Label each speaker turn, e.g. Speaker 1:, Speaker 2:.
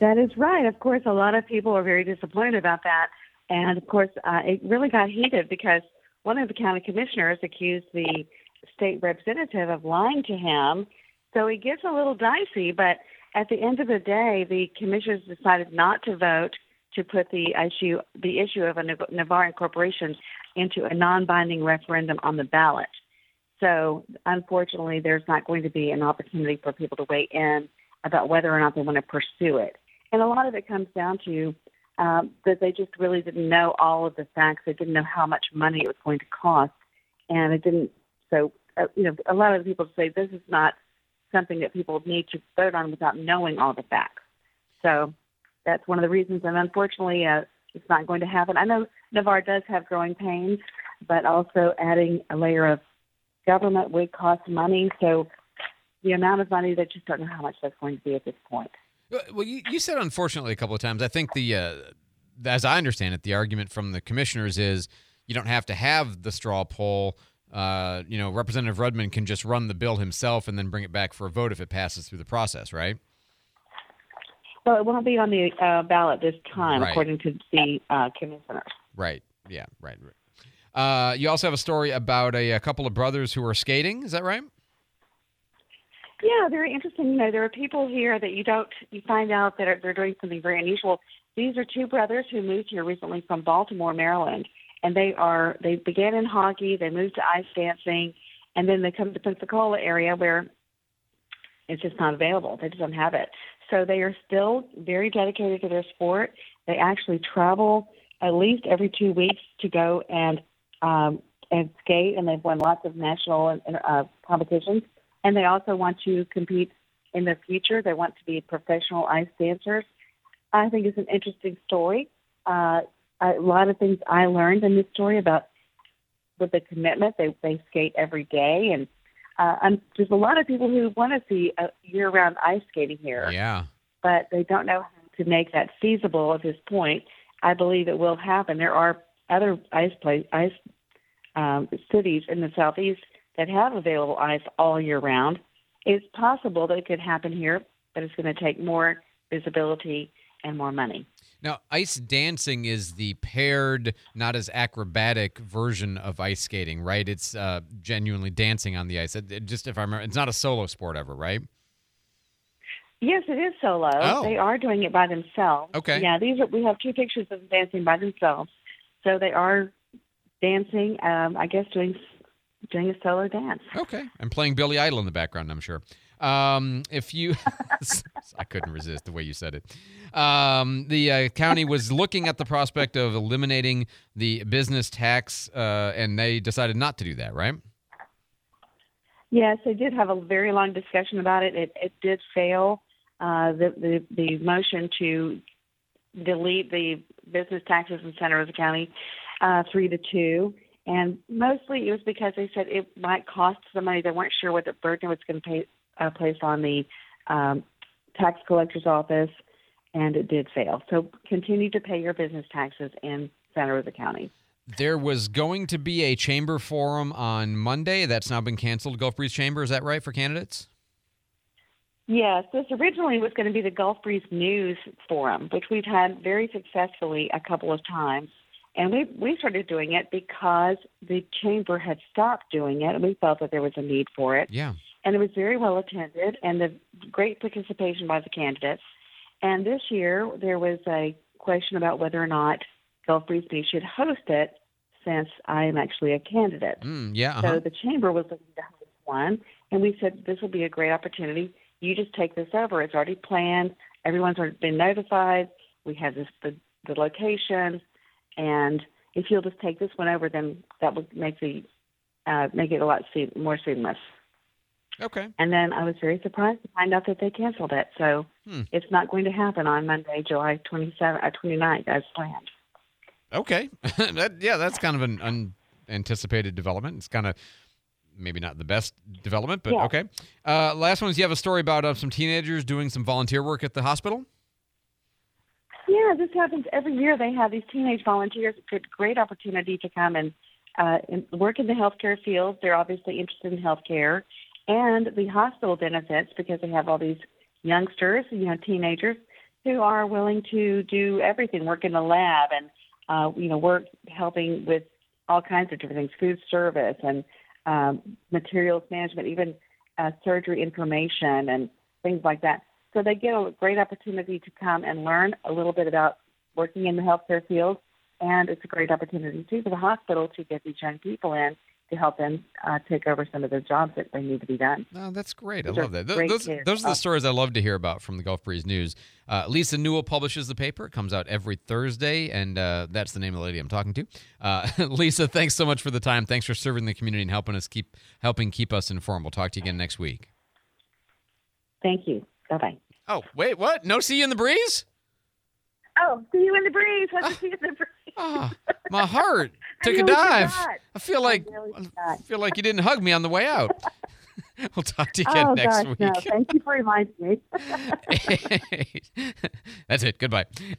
Speaker 1: That is right. Of course, a lot of people are very disappointed about that. And of course, it really got heated because one of the county commissioners accused the state representative of lying to him. So it gets a little dicey, but at the end of the day, the commissioners decided not to vote to put the issue of a Navarre incorporation into a non-binding referendum on the ballot. So unfortunately, there's not going to be an opportunity for people to weigh in about whether or not they want to pursue it. And a lot of it comes down to that they just really didn't know all of the facts. They didn't know how much money it was going to cost. And it didn't, so, a lot of the people say this is not something that people need to vote on without knowing all the facts. So that's one of the reasons. And unfortunately, it's not going to happen. I know Navarre does have growing pains, but also adding a layer of government would cost money. So the amount of money, they just don't know how much that's going to be at this point.
Speaker 2: Well, you said unfortunately a couple of times. I think as I understand it, the argument from the commissioners is you don't have to have the straw poll. Representative Rudman can just run the bill himself and then bring it back for a vote if it passes through the process, right?
Speaker 1: Well, it won't be on the ballot this time,
Speaker 2: right.
Speaker 1: according to the commissioners.
Speaker 2: Right. Yeah. Right. You also have a story about a couple of brothers who are skating. Is that right?
Speaker 1: Yeah, very interesting. There are people here that you find out that they're doing something very unusual. These are two brothers who moved here recently from Baltimore, Maryland, and they began in hockey. They moved to ice dancing, and then they come to the Pensacola area where it's just not available. They just don't have it. So they are still very dedicated to their sport. They actually travel at least every 2 weeks to go and skate, and they've won lots of national competitions. And they also want to compete in the future. They want to be professional ice dancers. I think it's an interesting story. A lot of things I learned in this story about with the commitment. They skate every day. And there's a lot of people who want to see year-round ice skating here.
Speaker 2: Yeah.
Speaker 1: But they don't know how to make that feasible at this point. I believe it will happen. There are other ice cities in the southeast that have available ice all year round. It's possible that it could happen here, but it's going to take more visibility and more money.
Speaker 2: Now, ice dancing is the paired, not as acrobatic version of ice skating, right? It's genuinely dancing on the ice. Just if I remember, it's not a solo sport ever, right?
Speaker 1: Yes, it is solo.
Speaker 2: Oh.
Speaker 1: They are doing it by themselves.
Speaker 2: Okay.
Speaker 1: Yeah, we have two pictures of them dancing by themselves. So they are dancing, I guess, doing a solo dance.
Speaker 2: Okay. And playing Billy Idol in the background, I'm sure. If you, I couldn't resist the way you said it. The county was looking at the prospect of eliminating the business tax, and they decided not to do that, right?
Speaker 1: Yes, they did have a very long discussion about it. It did fail. The motion to delete the business taxes in Santa Rosa County 3-2. And mostly it was because they said it might cost some money. They weren't sure what the burden was going to place on the tax collector's office, and it did fail. So continue to pay your business taxes in Santa Rosa County.
Speaker 2: There was going to be a chamber forum on Monday. That's now been canceled, Gulf Breeze Chamber. Is that right, for candidates?
Speaker 1: Yes, this originally was going to be the Gulf Breeze News Forum, which we've had very successfully a couple of times. And we started doing it because the chamber had stopped doing it, and we felt that there was a need for it.
Speaker 2: Yeah.
Speaker 1: And it was very well attended, and the great participation by the candidates. And this year, there was a question about whether or not Gulf Breeze News should host it, since I am actually a candidate. So the chamber was looking to host one, and we said this will be a great opportunity. You just take this over. It's already planned. Everyone's already been notified. We have the location. And if you'll just take this one over, then that would make it a lot more seamless.
Speaker 2: Okay.
Speaker 1: And then I was very surprised to find out that they canceled it. So it's not going to happen on Monday, July 29th, as planned.
Speaker 2: Okay. That's kind of an unanticipated development. It's kind of maybe not the best development, but okay. Last one is you have a story about some teenagers doing some volunteer work at the hospital?
Speaker 1: Yeah, this happens every year. They have these teenage volunteers. It's a great opportunity to come and work in the healthcare field. They're obviously interested in healthcare and the hospital benefits because they have all these youngsters, teenagers. who are willing to do everything, work in the lab and, work helping with all kinds of different things, food service and materials management, even surgery information and things like that. So they get a great opportunity to come and learn a little bit about working in the healthcare field. And it's a great opportunity, too, for the hospital to get these young people in to help them take over some of the jobs that they need to be done.
Speaker 2: Oh, that's great. I
Speaker 1: Those
Speaker 2: love that.
Speaker 1: are great
Speaker 2: Those
Speaker 1: too.
Speaker 2: are the stories I love to hear about from the Gulf Breeze News. Lisa Newell publishes the paper. It comes out every Thursday, and that's the name of the lady I'm talking to. Lisa, thanks so much for the time. Thanks for serving the community and helping keep us informed. We'll talk to you again next week.
Speaker 1: Thank you. Bye-bye.
Speaker 2: Oh, wait, what? No see you in the breeze?
Speaker 1: Oh, see you in the breeze. Want to see you in the breeze.
Speaker 2: Oh, my heart took a
Speaker 1: really
Speaker 2: dive.
Speaker 1: forgot.
Speaker 2: I feel like you didn't hug me on the way out. We'll talk to you again next week.
Speaker 1: No. Thank you for reminding me.
Speaker 2: That's it. Goodbye.